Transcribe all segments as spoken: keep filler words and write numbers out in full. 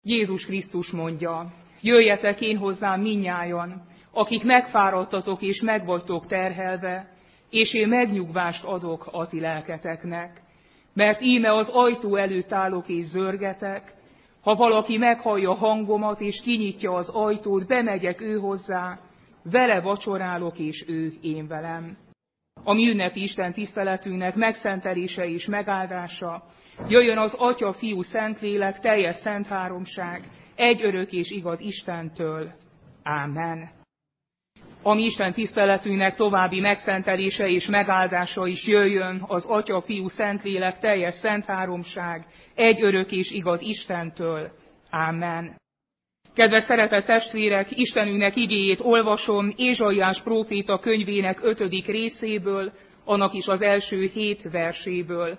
Jézus Krisztus mondja, jöjjetek én hozzám mindnyájan, akik megfáradtatok és megvagytok terhelve, és én megnyugvást adok a ti lelketeknek. Mert íme az ajtó előtt állok és zörgetek, ha valaki meghallja hangomat és kinyitja az ajtót, bemegyek ő hozzá, vele vacsorálok és ő én velem. A mi ünnepi Isten tiszteletünknek megszentelése és megáldása, jöjjön az Atya, Fiú, Szentlélek, teljes szent háromság, egy örök és igaz Istentől. Ámen. A mi Isten tiszteletünknek további megszentelése és megáldása is jöjjön az Atya, Fiú, Szentlélek, teljes szent háromság, egy örök és igaz Istentől. Ámen. Kedves szeretett testvérek, Istenünknek igéjét olvasom Ézsaiás próféta könyvének ötödik részéből, annak is az első hét verséből.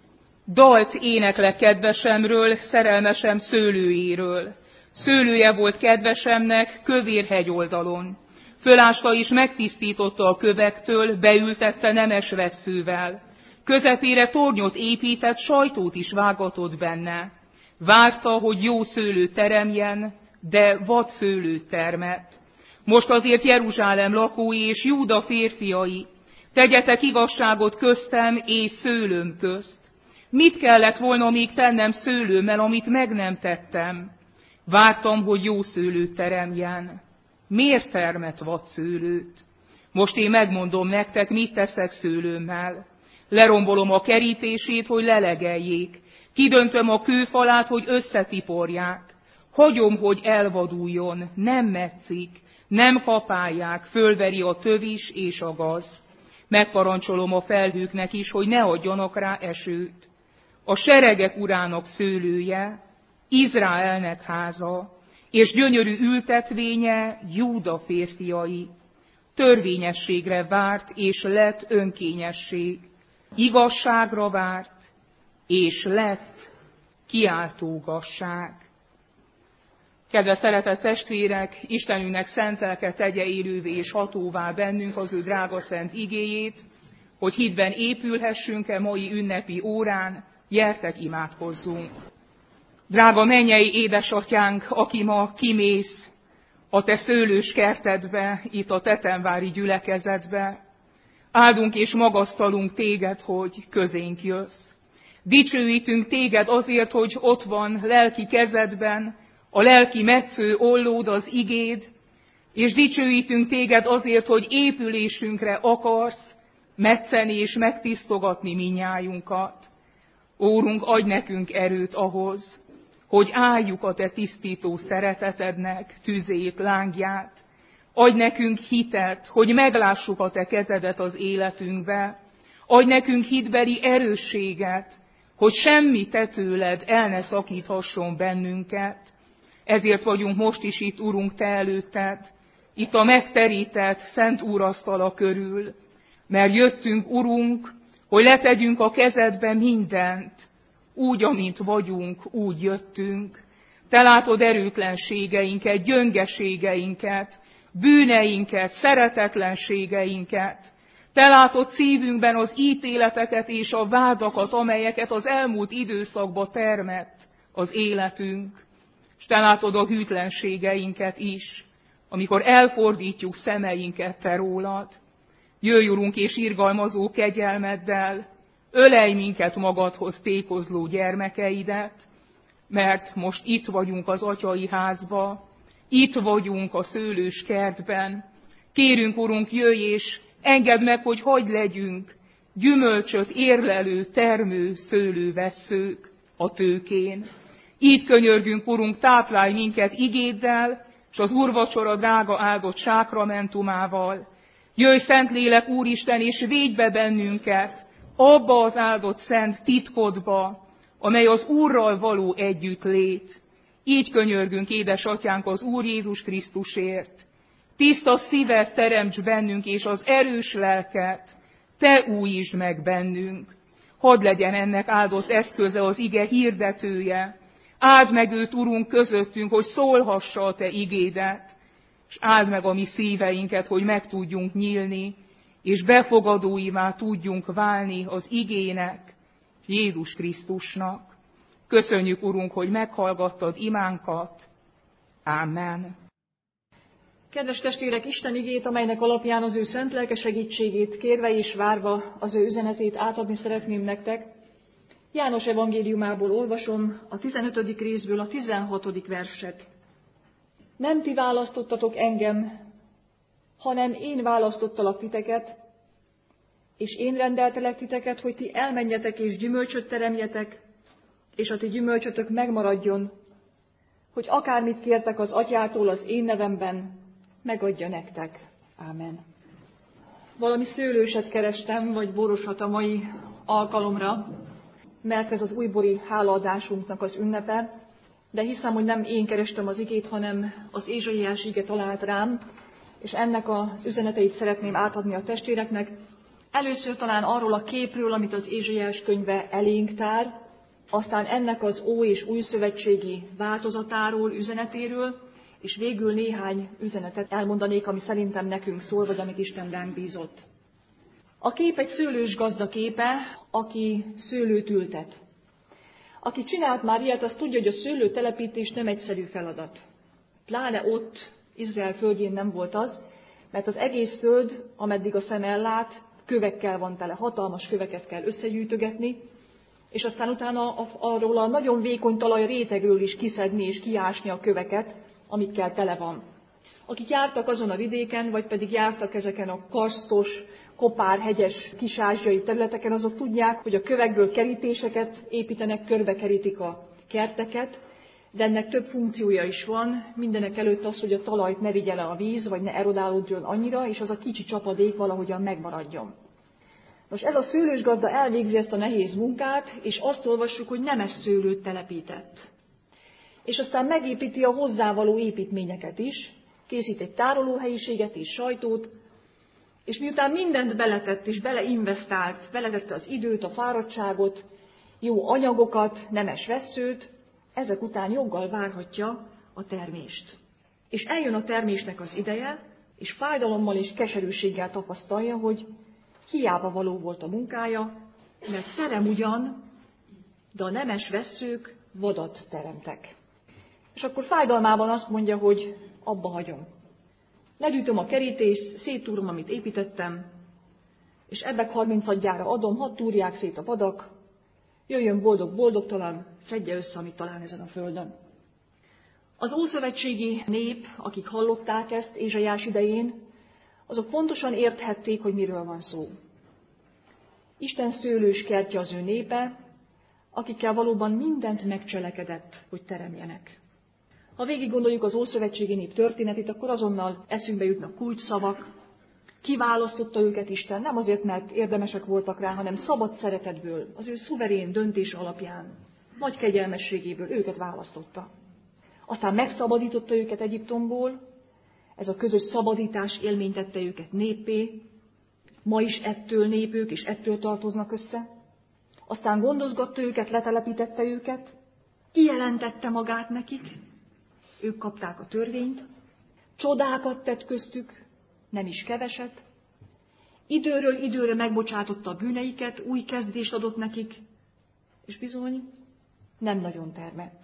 Dalt éneklek kedvesemről, szerelmesem szőlőjéről. Szőlője volt kedvesemnek kövér hegyoldalon. Fölásta és megtisztította a kövektől, beültette nemes vesszővel. Közepére tornyot épített, sajtót is vágatott benne. Várta, hogy jó szőlő teremjen, de vad szőlőt termett. Most azért Jeruzsálem lakói és Júda férfiai, tegyetek igazságot köztem és szőlőm közt. Mit kellett volna még tennem szőlőmmel, amit meg nem tettem? Vártam, hogy jó szőlőt teremjen. Miért termett vad szőlőt? Most én megmondom nektek, mit teszek szőlőmmel. Lerombolom a kerítését, hogy lelegeljék. Kidöntöm a kőfalát, hogy összetiporják. Hagyom, hogy elvaduljon, nem metszik, nem kapálják, fölveri a tövis és a gaz. Megparancsolom a felhőknek is, hogy ne adjanak rá esőt. A seregek urának szőlője, Izraelnek háza, és gyönyörű ültetvénye Júda férfiai. Törvényességre várt, és lett önkényesség. Igazságra várt, és lett kiáltógasság. Kedves szeretett testvérek, Istenünknek szent lelke tegye élővé és hatóvá bennünk az ő drága szent igéjét, hogy hitben épülhessünk-e mai ünnepi órán, gyertek imádkozzunk. Drága mennyei édesatyánk, aki ma kimész a te szőlős kertedbe, itt a tetemvári gyülekezetbe, áldunk és magasztalunk téged, hogy közénk jössz. Dicsőítünk téged azért, hogy ott van lelki kezedben a lelki metsző ollód, az igéd, és dicsőítünk téged azért, hogy épülésünkre akarsz metszeni és megtisztogatni minnyájunkat. Órunk, adj nekünk erőt ahhoz, hogy álljuk a te tisztító szeretetednek tüzét, lángját. Adj nekünk hitet, hogy meglássuk a te kezedet az életünkbe. Adj nekünk hitbeli erősséget, hogy semmi te tőled el ne szakíthasson bennünket. Ezért vagyunk most is itt, Urunk, te előtted, itt a megterített szent úrasztala körül, mert jöttünk, Urunk, hogy letegyünk a kezedbe mindent, úgy, amint vagyunk, úgy jöttünk. Te látod erőtlenségeinket, gyöngeségeinket, bűneinket, szeretetlenségeinket. Te látod szívünkben az ítéleteket és a vádakat, amelyeket az elmúlt időszakban termett az életünk. És te látod a hűtlenségeinket is, amikor elfordítjuk szemeinket te rólad. Jöjj, Urunk, és irgalmazó kegyelmeddel, ölelj minket magadhoz tékozló gyermekeidet, mert most itt vagyunk az atyai házba, itt vagyunk a szőlős kertben. Kérünk, Urunk, jöjj és engedd meg, hogy hagy legyünk gyümölcsöt érlelő, termő szőlővesszők a tőkén. Így könyörgünk, Urunk, táplálj minket igéddel, és az úrvacsora drága áldott sákramentumával. Jöjj, Szentlélek, Úristen, és védj be bennünket abba az áldott szent titkodba, amely az Úrral való együttlét. Így könyörgünk, édesatyánk, az Úr Jézus Krisztusért. Tiszta szívet teremts bennünk, és az erős lelket te újítsd meg bennünk. Hadd legyen ennek áldott eszköze az ige hirdetője. Áld meg őt, Urunk, közöttünk, hogy szólhassa a te igédet, és áld meg a mi szíveinket, hogy meg tudjunk nyílni, és befogadóivá tudjunk válni az igének, Jézus Krisztusnak. Köszönjük, Urunk, hogy meghallgattad imánkat. Ámen. Kedves testvérek, Isten igét, amelynek alapján az ő szent lelke segítségét kérve és várva az ő üzenetét átadni szeretném nektek, János evangéliumából olvasom a tizenötödik részből a tizenhatodik verset. Nem ti választottatok engem, hanem én választottalak titeket, és én rendeltelek titeket, hogy ti elmenjetek és gyümölcsöt teremjetek, és a ti gyümölcsötök megmaradjon, hogy akármit kértek az Atyától az én nevemben, megadja nektek. Ámen. Valami szőlőset kerestem, vagy borosat a mai alkalomra, mert ez az újbori hálaadásunknak az ünnepe, de hiszem, hogy nem én kerestem az igét, hanem az Ézsaiás ige talált rám, és ennek az üzeneteit szeretném átadni a testvéreknek. Először talán arról a képről, amit az Ézsaiás könyve elénk tár, aztán ennek az Ó- és Újszövetségi változatáról, üzenetéről, és végül néhány üzenetet elmondanék, ami szerintem nekünk szól, vagy amit Isten ránk bízott. A kép egy szőlős gazda képe, aki szőlőt ültet. Aki csinált már ilyet, az tudja, hogy a szőlőtelepítés nem egyszerű feladat. Pláne ott, Izrael földjén nem volt az, mert az egész föld, ameddig a szem ellát, kövekkel van tele, hatalmas köveket kell összegyűjtögetni, és aztán utána arról a nagyon vékony talaj rétegről is kiszedni és kiásni a köveket, amikkel tele van. Akik jártak azon a vidéken, vagy pedig jártak ezeken a karsztos, kopár, hegyes, kisázsiai területeken, azok tudják, hogy a kövekből kerítéseket építenek, körbekerítik a kerteket, de ennek több funkciója is van. Mindenek előtt az, hogy a talajt ne vigye le a víz, vagy ne erodálódjon annyira, és az a kicsi csapadék valahogyan megmaradjon. Most ez a szőlős gazda elvégzi ezt a nehéz munkát, és azt olvassuk, hogy nemes szőlőt telepített. És aztán megépíti a hozzávaló építményeket is, készít egy tárolóhelyiséget és sajtót, és miután mindent beletett és beleinvestált, beletette az időt, a fáradtságot, jó anyagokat, nemes vesszőt, ezek után joggal várhatja a termést. És eljön a termésnek az ideje, és fájdalommal és keserűséggel tapasztalja, hogy hiába való volt a munkája, mert terem ugyan, de a nemes vesszők vadat teremtek. És akkor fájdalmában azt mondja, hogy abba hagyom. Legyűjtöm a kerítést, széttúrom, amit építettem, és ebbek harmincadjára adom, hadd túrják szét a vadak, jöjjön boldog-boldogtalan, szedje össze, amit talál ezen a földön. Az ószövetségi nép, akik hallották ezt Ézsaiás idején, azok pontosan érthették, hogy miről van szó. Isten szőlős kertje az ő népe, akikkel valóban mindent megcselekedett, hogy teremjenek. Ha végig gondoljuk az ószövetségi nép történetét, akkor azonnal eszünkbe jutnak kulcsszavak. Kiválasztotta őket Isten, nem azért, mert érdemesek voltak rá, hanem szabad szeretetből, az ő szuverén döntés alapján, nagy kegyelmességéből őket választotta. Aztán megszabadította őket Egyiptomból, ez a közös szabadítás élmény tette őket néppé, ma is ettől népük, és ettől tartoznak össze. Aztán gondozgatta őket, letelepítette őket, kijelentette magát nekik, ők kapták a törvényt, csodákat tett köztük, nem is keveset, időről időre megbocsátotta a bűneiket, új kezdést adott nekik, és bizony nem nagyon termett.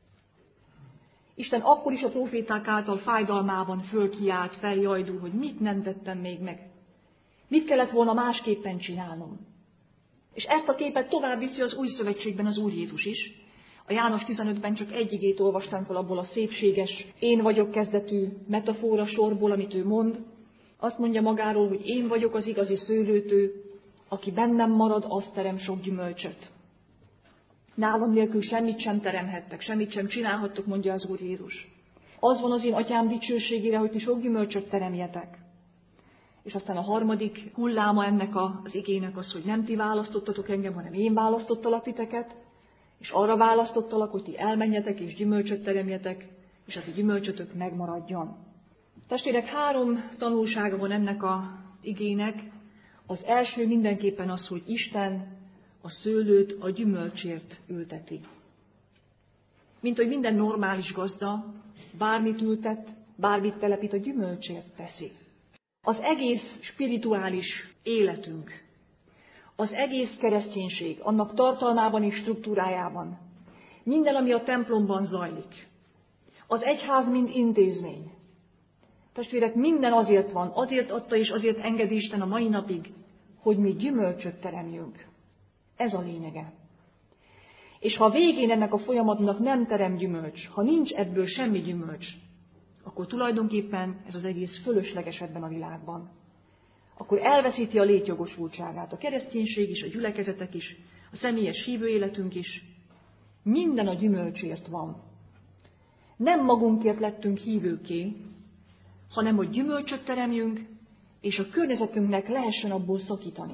Isten akkor is a proféták által fájdalmában fölkiált, feljajdul, hogy mit nem tettem még meg. Mit kellett volna másképpen csinálnom. És ezt a képet tovább viszi az új szövetségben az Úr Jézus is. A János tizenötben csak egy igét olvastam fel abból a szépséges, én vagyok kezdetű metafora sorból, amit ő mond. Azt mondja magáról, hogy én vagyok az igazi szőlőtő, aki bennem marad, az terem sok gyümölcsöt. Nálam nélkül semmit sem teremhettek, semmit sem csinálhattok, mondja az Úr Jézus. Az van az én atyám dicsőségére, hogy ti sok gyümölcsöt teremjetek. És aztán a harmadik hulláma ennek az igének az, hogy nem ti választottatok engem, hanem én választottalak titeket, és arra választottalak, hogy ti elmenjetek és gyümölcsöt teremjetek, és a ti gyümölcsötök megmaradjon. Testvérek, három tanulsága van ennek az igének. Az első mindenképpen az, hogy Isten a szőlőt a gyümölcsért ülteti. Mint hogy minden normális gazda bármit ültet, bármit telepít, a gyümölcsért teszi. Az egész spirituális életünk, az egész kereszténység, annak tartalmában és struktúrájában minden, ami a templomban zajlik, az egyház, mint intézmény. Testvérek, minden azért van, azért adta és azért engedi Isten a mai napig, hogy mi gyümölcsöt teremjünk. Ez a lényege. És ha a végén ennek a folyamatnak nem terem gyümölcs, ha nincs ebből semmi gyümölcs, akkor tulajdonképpen ez az egész fölösleges ebben a világban. Akkor elveszíti a létjogosultságát. A kereszténység is, a gyülekezetek is, a személyes hívő életünk is. Minden a gyümölcsért van. Nem magunkért lettünk hívőké, hanem hogy gyümölcsöt teremjünk, és a környezetünknek lehessen abból szakítani.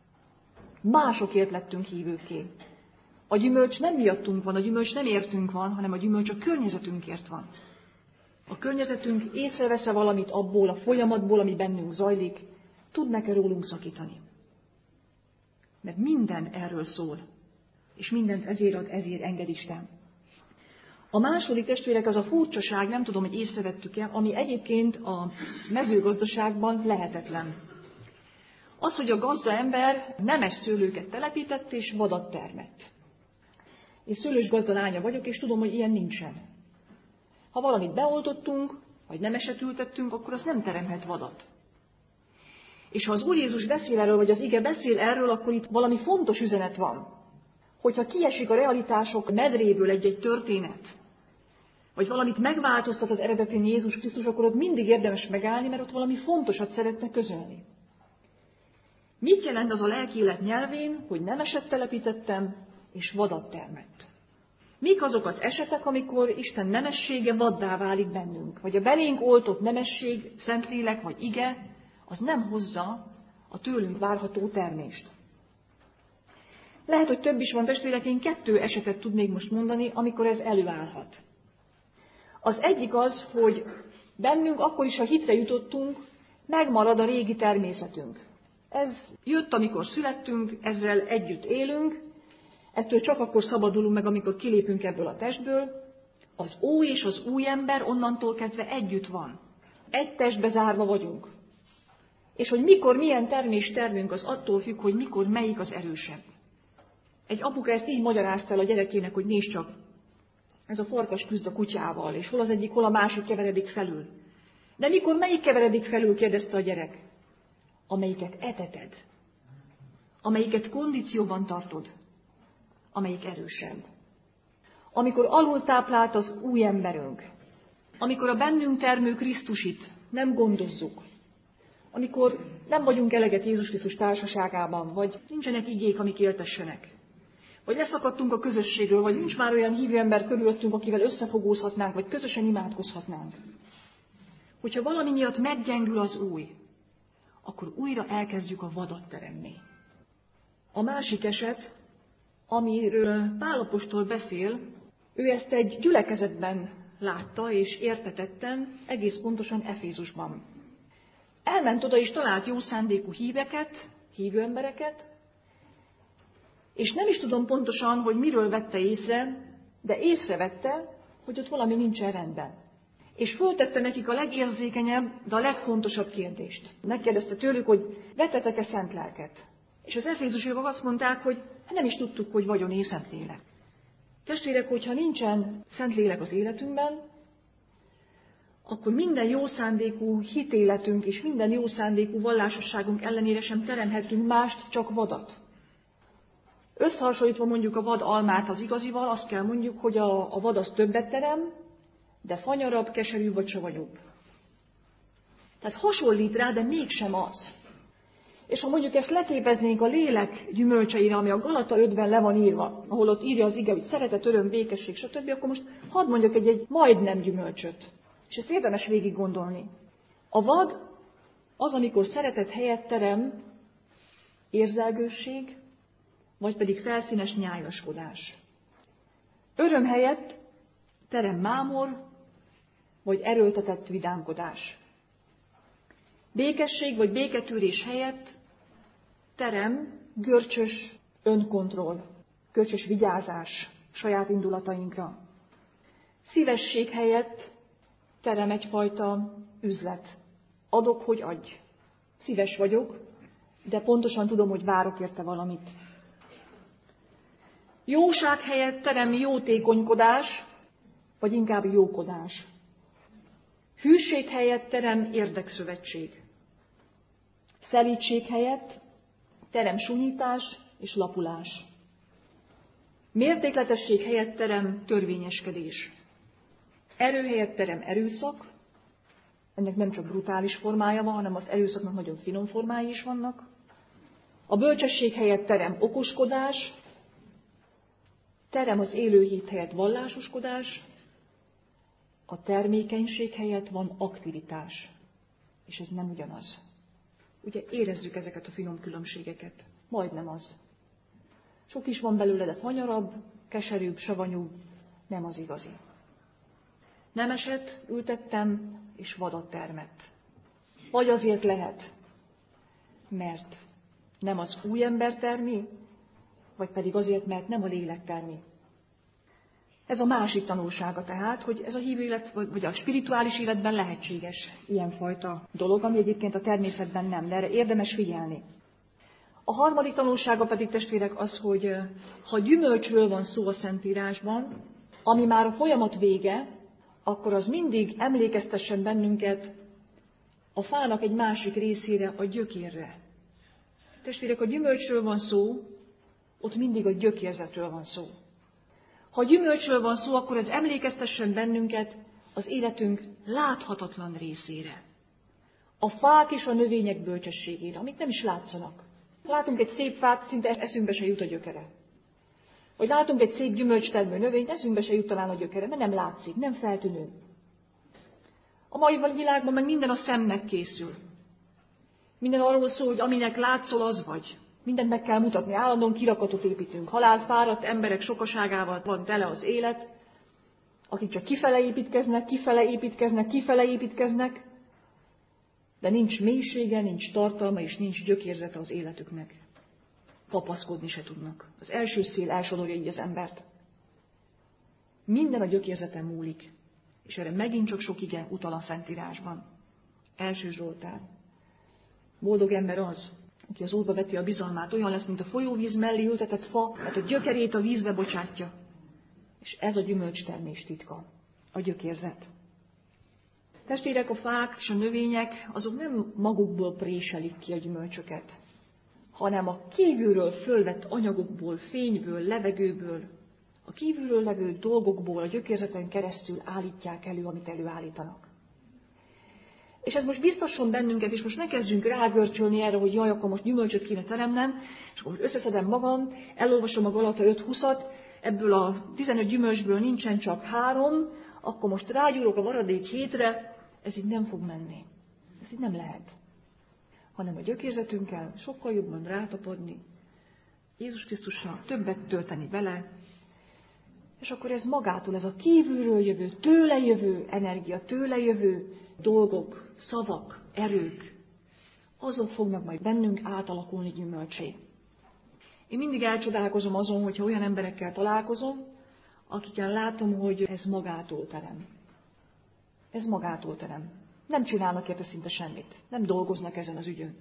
Másokért lettünk hívőké. A gyümölcs nem miattunk van, a gyümölcs nem értünk van, hanem a gyümölcs a környezetünkért van. A környezetünk észrevesz-e valamit abból a folyamatból, ami bennünk zajlik, tudnak-e rólunk szakítani. Mert minden erről szól, és mindent ezért ad, ezért enged Isten. A második, testvérek, az a furcsaság, nem tudom, hogy észrevettük-e, ami egyébként a mezőgazdaságban lehetetlen. Az, hogy a gazda ember nemes szőlőket telepített és vadat termett. Én szőlős gazda lánya vagyok, és tudom, hogy ilyen nincsen. Ha valamit beoltottunk, vagy nemeset ültettünk, akkor az nem teremhet vadat. És ha az Úr Jézus beszél erről, vagy az ige beszél erről, akkor itt valami fontos üzenet van. Hogyha kiesik a realitások medréből egy-egy történet, vagy valamit megváltoztat az eredetén Jézus Krisztus, akkor ott mindig érdemes megállni, mert ott valami fontosat szeretne közölni. Mit jelent az a lelki élet nyelvén, hogy nemeset telepítettem, és vadat termett? Mik azok az esetek, amikor Isten nemessége vaddá válik bennünk? Vagy a belénk oltott nemesség, Szentlélek vagy ige, az nem hozza a tőlünk várható termést. Lehet, hogy több is van, testvérek, én kettő esetet tudnék most mondani, amikor ez előállhat. Az egyik az, hogy bennünk akkor is, ha hitre jutottunk, megmarad a régi természetünk. Ez jött, amikor születtünk, ezzel együtt élünk, ettől csak akkor szabadulunk meg, amikor kilépünk ebből a testből. Az ój és az új ember onnantól kezdve együtt van. Egy testbe zárva vagyunk. És hogy mikor milyen termést termünk, az attól függ, hogy mikor melyik az erősebb. Egy apuka ezt így magyarázta el a gyerekének, hogy nézd csak, ez a farkas küzd a kutyával, és hol az egyik, hol a másik keveredik felül. De mikor melyik keveredik felül, kérdezte a gyerek. Amelyiket eteted, amelyiket kondícióban tartod, amelyik erősebb. Amikor alul táplált az új emberünk, amikor a bennünk termő Krisztusit nem gondozzuk, amikor nem vagyunk eleget Jézus Krisztus társaságában, vagy nincsenek igék, amik éltessenek, vagy leszakadtunk a közösségről, vagy nincs már olyan hívő ember körülöttünk, akivel összefogózhatnánk, vagy közösen imádkozhatnánk. Hogyha valami miatt meggyengül az új, akkor újra elkezdjük a vadat teremni. A másik eset, amiről Pál apostol beszél, ő ezt egy gyülekezetben látta és értetetten, egész pontosan Efézusban. Elment oda és talált jó szándékú híveket, hívő embereket, és nem is tudom pontosan, hogy miről vette észre, de észrevette, hogy ott valami nincsen rendben. És föltette nekik a legérzékenyebb, de a legfontosabb kérdést. Megkérdezte tőlük, hogy vettetek-e szent lelket? És az efézusiak azt mondták, hogy nem is tudtuk, hogy vagyon-e Szentlélek. Testvérek, hogyha nincsen Szentlélek az életünkben, akkor minden jó szándékú hitéletünk és minden jó szándékú vallásosságunk ellenére sem teremhetünk mást, csak vadat. Összehasonlítva mondjuk a vad almát az igazival, azt kell mondjuk, hogy a, a vad az többet terem, de fanyarabb, keserűbb vagy savanyúbb. Tehát hasonlít rá, de mégsem az. És ha mondjuk ezt leképeznénk a lélek gyümölcseire, ami a Galata ötben le van írva, ahol ott írja az ige, hogy szeretet, öröm, békesség, stb., akkor most hadd mondjak egy, egy majdnem gyümölcsöt. És ezt érdemes végig gondolni. A vad az, amikor szeretet helyett terem érzelgősség, vagy pedig felszínes nyájaskodás. Öröm helyett terem mámor, vagy erőltetett vidámkodás. Békesség vagy béketűrés helyett terem görcsös önkontroll, görcsös vigyázás saját indulatainkra. Szívesség helyett terem egyfajta üzlet. Adok, hogy adj. Szíves vagyok, de pontosan tudom, hogy várok érte valamit. Jóság helyett terem jótékonykodás, vagy inkább jókodás. Hűség helyett terem érdekszövetség. Szelídség helyett terem sunyítás és lapulás. Mértékletesség helyett terem törvényeskedés. Erő helyett terem erőszak. Ennek nem csak brutális formája van, hanem az erőszaknak nagyon finom formái is vannak. A bölcsesség helyett terem okoskodás. Terem az élő hit helyett vallásoskodás. A termékenység helyett van aktivitás. És ez nem ugyanaz. Ugye érezzük ezeket a finom különbségeket. Majdnem az. Sok is van belőle, de fanyarabb, keserűbb, savanyúbb, nem az igazi. Nemeset ültettem, és vadat termett. Vagy azért lehet, mert nem az új ember termi, vagy pedig azért, mert nem a lélek termi. Ez a másik tanulsága tehát, hogy ez a hívő élet, vagy a spirituális életben lehetséges ilyenfajta dolog, ami egyébként a természetben nem, de erre érdemes figyelni. A harmadik tanulsága pedig, testvérek, az, hogy ha gyümölcsről van szó a Szentírásban, ami már a folyamat vége, akkor az mindig emlékeztessen bennünket a fának egy másik részére, a gyökérre. Testvérek, a gyümölcsről van szó, ott mindig a gyökérzetről van szó. Ha gyümölcsről van szó, akkor ez emlékeztessen bennünket az életünk láthatatlan részére. A fák és a növények bölcsességére, amik nem is látszanak. Látunk egy szép fát, szinte eszünkbe se jut a gyökere. Vagy látunk egy szép gyümölcstermő növényt, eszünkbe se jut talán a gyökere, mert nem látszik, nem feltűnő. A mai világban meg minden a szemnek készül. Minden arról szól, hogy aminek látszol, az vagy. Mindent meg kell mutatni, állandóan kirakatot építünk. Halálfáradt emberek sokaságával van tele az élet, akik csak kifele építkeznek, kifele építkeznek, kifele építkeznek, de nincs mélysége, nincs tartalma és nincs gyökérzete az életüknek. Kapaszkodni se tudnak. Az első szél elsodorja így az embert. Minden a gyökérzeten múlik, és erre megint csak sok ige utal a Szentírásban. Első Zsoltár. Boldog ember az, aki az Úrba veti a bizalmát, olyan lesz, mint a folyóvíz mellé ültetett fa, mert a gyökerét a vízbe bocsátja. És ez a gyümölcstermés titka, a gyökérzet. Testvérek, a fák és a növények, azok nem magukból préselik ki a gyümölcsöket, hanem a kívülről fölvett anyagokból, fényből, levegőből, a kívülről levő dolgokból, a gyökérzeten keresztül állítják elő, amit előállítanak. És ez most biztosan bennünket, és most ne kezdjünk rágörcsölni erre, hogy jaj, akkor most gyümölcsöt kéne teremnem, és akkor összeszedem magam, elolvasom a Galata öt húszat, ebből a tizenöt gyümölcsből nincsen csak három, akkor most rágyúrok a maradék hétre, ez így nem fog menni. Ez így nem lehet. Hanem a gyökérzetünkkel sokkal jobban rátapadni, Jézus Krisztussal többet tölteni vele, és akkor ez magától, ez a kívülről jövő, tőle jövő energia, tőle jövő dolgok, szavak, erők, azok fognak majd bennünk átalakulni gyümölcsé. Én mindig elcsodálkozom azon, hogyha olyan emberekkel találkozom, akikkel látom, hogy ez magától terem. Ez magától terem. Nem csinálnak érte szinte semmit. Nem dolgoznak ezen az ügyön.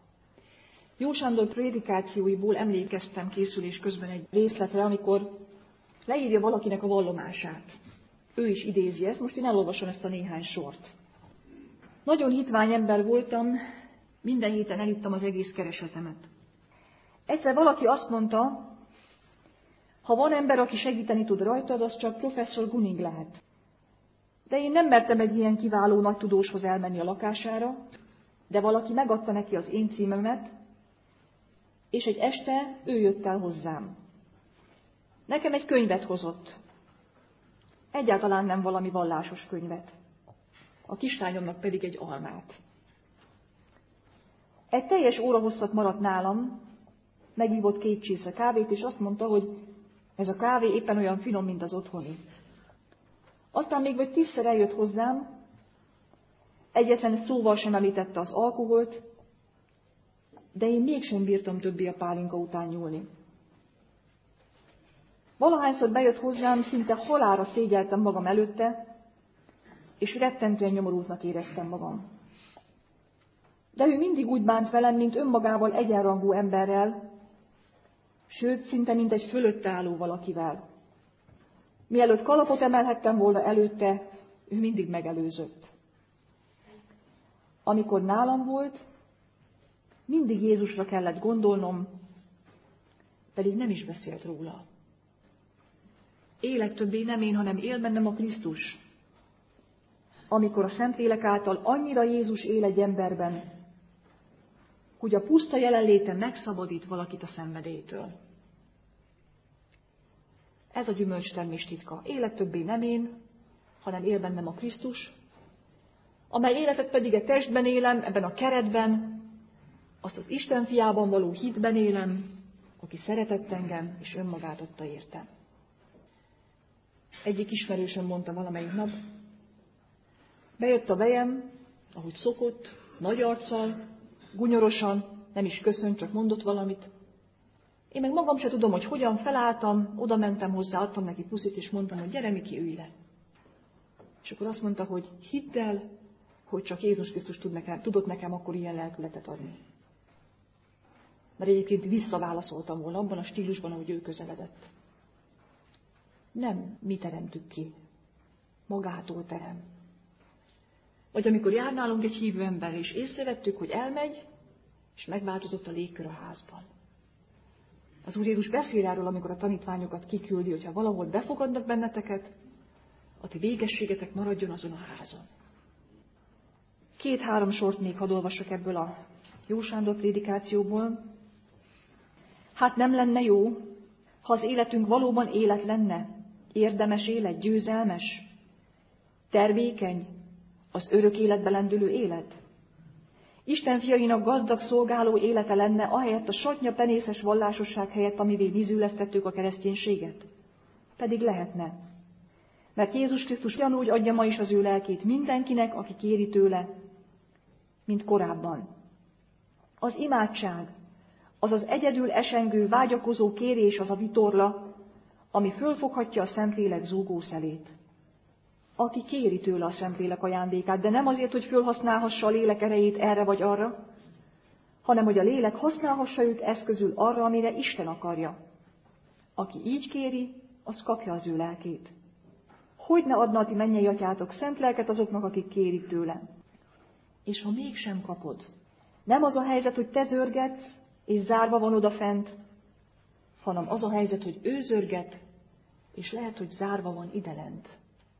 Jó Sándor prédikációiból emlékeztem készülés közben egy részletre, amikor leírja valakinek a vallomását. Ő is idézi ezt, most én elolvasom ezt a néhány sort. Nagyon hitvány ember voltam, minden héten elittam az egész keresetemet. Egyszer valaki azt mondta, ha van ember, aki segíteni tud rajtad, az csak professzor Gunning lehet. De én nem mertem egy ilyen kiváló nagy tudóshoz elmenni a lakására, de valaki megadta neki az én címemet, és egy este ő jött el hozzám. Nekem egy könyvet hozott. Egyáltalán nem valami vallásos könyvet. A kislányomnak pedig egy almát. Egy teljes óra hosszat maradt nálam, megívott két csésze kávét, és azt mondta, hogy ez a kávé éppen olyan finom, mint az otthoni. Aztán még vagy tízszer eljött hozzám, egyetlen szóval sem említette az alkoholt, de én mégsem bírtam többé a pálinka után nyúlni. Valahányszor bejött hozzám, szinte halálra szégyeltem magam előtte, és rettentően nyomorultnak éreztem magam. De ő mindig úgy bánt velem, mint önmagával egyenrangú emberrel, sőt, szinte mint egy fölötte álló valakivel. Mielőtt kalapot emelhettem volna előtte, ő mindig megelőzött. Amikor nálam volt, mindig Jézusra kellett gondolnom, pedig nem is beszélt róla. Élek többé nem én, hanem él bennem a Krisztus. Amikor a Szentlélek által annyira Jézus él egy emberben, hogy a puszta jelenléte megszabadít valakit a szenvedélytől. Ez a gyümölcstermés titka. Élek többé nem én, hanem él bennem a Krisztus, amely életet pedig a testben élem, ebben a keretben, azt az Isten fiában való hitben élem, aki szeretett engem, és önmagát adta értem. Egyik ismerősöm mondta valamelyik nap, bejött a vejem, ahogy szokott, nagy arccal, gunyorosan, nem is köszönt, csak mondott valamit. Én meg magam se tudom, hogy hogyan, felálltam, oda mentem hozzá, adtam neki puszit, és mondtam, hogy gyere, Miki, ülj le. És akkor azt mondta, hogy hidd el, hogy csak Jézus Krisztus tud nekem, tudott nekem akkor ilyen lelkületet adni. Mert egyébként visszaválaszoltam volna abban a stílusban, ahogy ő közeledett. Nem mi teremtük ki, magától terem. Vagy amikor jár nálunk egy hívő ember, és észrevettük, hogy elmegy, és megváltozott a légkör a házban. Az Úr Jézus beszél erről, amikor a tanítványokat kiküldi, hogyha valahol befogadnak benneteket, a ti végességetek maradjon azon a házon. Két-három sort még hadd olvassak ebből a Jó Sándor prédikációból. Hát nem lenne jó, ha az életünk valóban élet lenne, érdemes élet, győzelmes, tervékeny, az örök életbe lendülő élet. Isten fiainak gazdag szolgáló élete lenne, ahelyett a satnya penészes vallásosság helyett, amivé vízülesztettük a kereszténységet. Pedig lehetne. Mert Jézus Krisztus ugyanúgy adja ma is az ő lelkét mindenkinek, aki kéri tőle, mint korábban. Az imádság, az az egyedül esengő, vágyakozó kérés, az a vitorla, ami fölfoghatja a Szentlélek zúgó szelét. Aki kéri tőle a Szentlélek ajándékát, de nem azért, hogy fölhasználhassa a lélek erejét erre vagy arra, hanem hogy a lélek használhassa őt eszközül arra, amire Isten akarja. Aki így kéri, az kapja az ő lelkét. Hogy ne adna a ti mennyei atyátok szent lelket azoknak, akik kérik tőle? És ha mégsem kapod, nem az a helyzet, hogy te zörgetsz, és zárva van odafent, hanem az a helyzet, hogy ő zörget, és lehet, hogy zárva van idelent.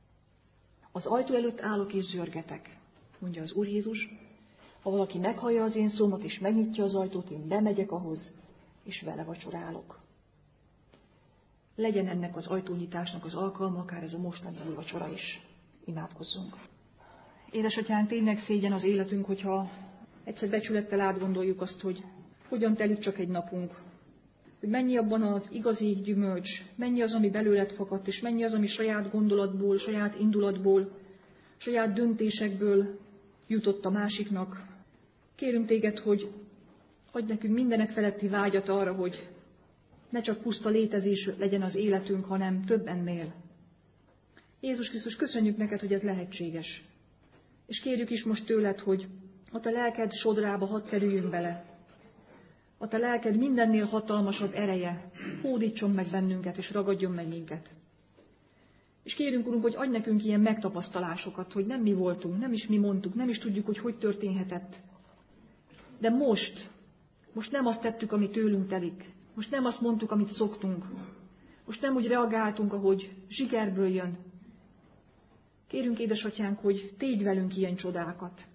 Az ajtó előtt állok és zörgetek, mondja az Úr Jézus. Ha valaki meghallja az én szómat és megnyitja az ajtót, én bemegyek ahhoz, és vele vacsorálok. Legyen ennek az ajtónyitásnak az alkalma, akár ez a mostani úrvacsora is. Imádkozzunk. Édesatyánk, tényleg szégyen az életünk, hogyha egyszer becsülettel átgondoljuk azt, hogy hogyan telik csak egy napunk, hogy mennyi abban az igazi gyümölcs, mennyi az, ami belőled fakadt, és mennyi az, ami saját gondolatból, saját indulatból, saját döntésekből jutott a másiknak. Kérünk téged, hogy adj nekünk mindenek feletti vágyat arra, hogy ne csak puszta létezés legyen az életünk, hanem több ennél. Jézus Krisztus, köszönjük neked, hogy ez lehetséges. És kérjük is most tőled, hogy a te lelked sodrába hadd kerüljünk bele. A te lelked mindennél hatalmasabb ereje hódítson meg bennünket, és ragadjon meg minket. És kérünk, Urunk, hogy adj nekünk ilyen megtapasztalásokat, hogy nem mi voltunk, nem is mi mondtuk, nem is tudjuk, hogy hogy történhetett. De most, most nem azt tettük, ami tőlünk telik. Most nem azt mondtuk, amit szoktunk. Most nem úgy reagáltunk, ahogy zsigerből jön. Kérünk, édesatyánk, hogy tégy velünk ilyen csodákat.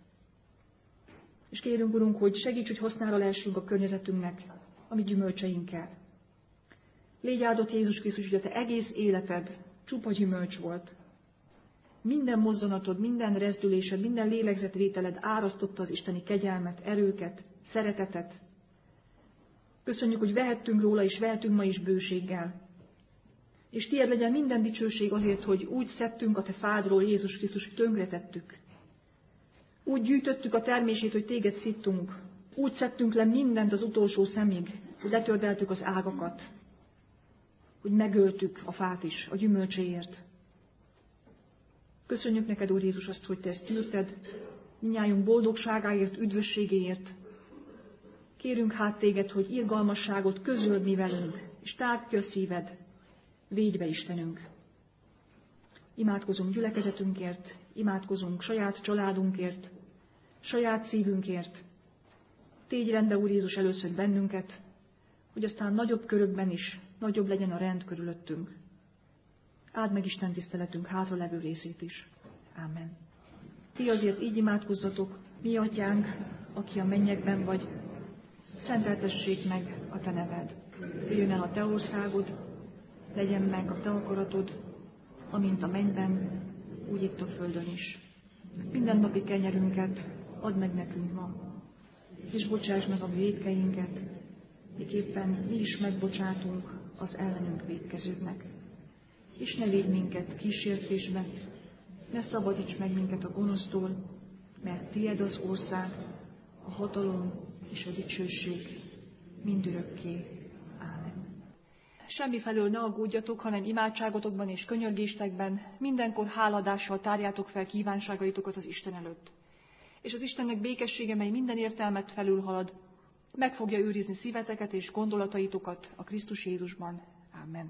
És kérünk, Urunk, hogy segíts, hogy hasznára lehessünk a környezetünknek, a mi gyümölcseinkkel. Légy áldott Jézus Krisztus, hogy a te egész életed csupa gyümölcs volt. Minden mozzanatod, minden rezdülésed, minden lélegzetvételed árasztotta az isteni kegyelmet, erőket, szeretetet. Köszönjük, hogy vehettünk róla, és vehetünk ma is bőséggel. És tiéd legyen minden dicsőség azért, hogy úgy szedtünk a te fádról, Jézus Krisztus, hogy tönkretettük. Úgy gyűjtöttük a termését, hogy téged szittunk. Úgy szedtünk le mindent az utolsó szemig, hogy letördeltük az ágakat. Hogy megöltük a fát is, a gyümölcséért. Köszönjük neked, Úr Jézus, azt, hogy te ezt tűrted, mindnyájunk boldogságáért, üdvösségéért. Kérünk hát téged, hogy irgalmasságot közöld mi velünk, és tárd ki a szíved. Védj be, Istenünk! Imádkozunk gyülekezetünkért, imádkozunk saját családunkért, saját szívünkért. Tégy rendbe, Úr Jézus, először bennünket, hogy aztán nagyobb körökben is nagyobb legyen a rend körülöttünk. Áld meg Isten tiszteletünk hátralevő részét is. Ámen. Ti azért így imádkozzatok, mi atyánk, aki a mennyekben vagy, szenteltessék meg a te neved. Jöjjön el a te országod, legyen meg a te akaratod, amint a mennyben, úgy itt a földön is. Minden napi kenyerünket add meg nekünk ma, és bocsáss meg a mi vétkeinket, miképpen mi is megbocsátunk az ellenünk vétkezőknek. És ne védj minket kísértésbe, ne szabadíts meg minket a gonosztól, mert tied az ország, a hatalom és a dicsőség mindörökké. Ámen. Semmifelől ne aggódjatok, hanem imádságotokban és könyörgéstekben mindenkor háladással tárjátok fel kívánságaitokat az Isten előtt. És az Istennek békessége, mely minden értelmet felülhalad, meg fogja őrizni szíveteket és gondolataitokat a Krisztus Jézusban. Ámen.